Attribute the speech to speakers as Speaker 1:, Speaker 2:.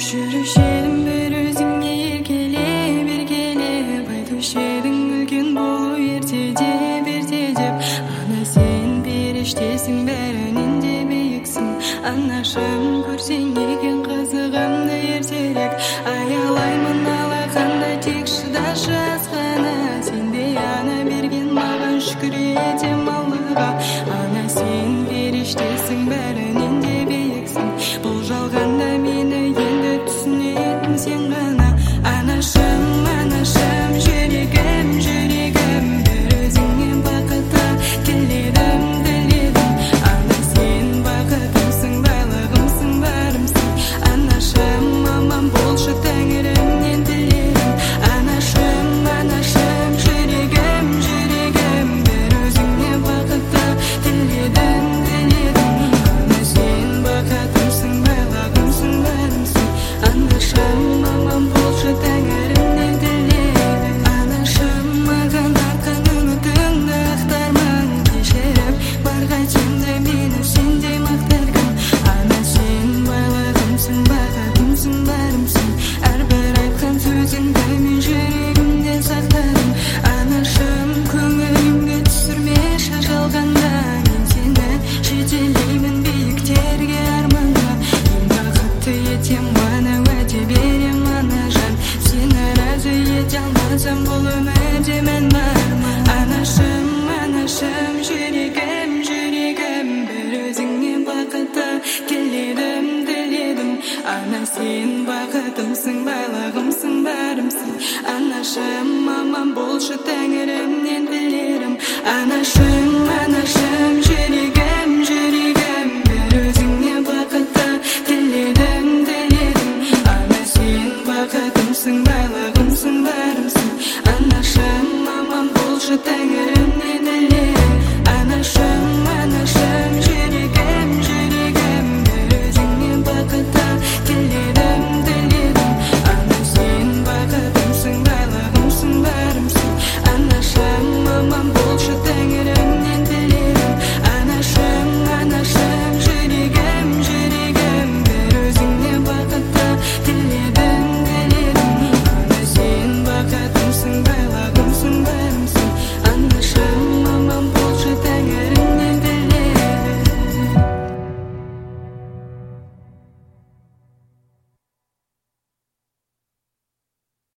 Speaker 1: жүрушерім бір өзіңе еркеле байтушы едің үлкен болу ертеде берде деп. Ана сен періштесің, бәрінен де биіксің. Анашым, көрсең екен қызығымды ертерек. Аялаймын алақанда, тек шыдашы азғана. Сендей ана берген маған, шүкір етем Аллаға. Ана сен періштесің, бәрінен де биіксің. Бұл жалғанда мені енді түсінетін сен ғана. Анашым, жүрегім, бір өзіңнен бақытты тіледім. Ана сен бақытымсың, байлығымсың, барымсың. Анашым, аман болшы тәңірімнен тіледім. Анашым, жүрегім, бір өзіңнен бақытты тіледім. Ана сен бақытымсың, байлығымсың, барымсың. Анашым, аман болшы тәңірімнен тіледім. Анашым, маған артқан үмітіңді ақтарман кешіріп, барға теңді мені сендей мақтар кім. Ана сен байлығымсың, бақытымсың, барымсың. Әрбір айтқан сөзіңді мен жүрегімде сақтадым. Анашым, көңіліңді түсірмеші жалғанда. Мен сені жетелеймін биіктерге, арманға. Ең бақытты етем ғана, уәде берем анажан. Сені разы ете алмасам, бұл өмірде мән бар ма? Анашым, жүрегім, бір өзіңнен бақытты тіледім. Ана сен бақытымсың, байлығымсың, барымсың. Анашым, аман болшы тәңірімнен тілерім. Анашым, жүрегім.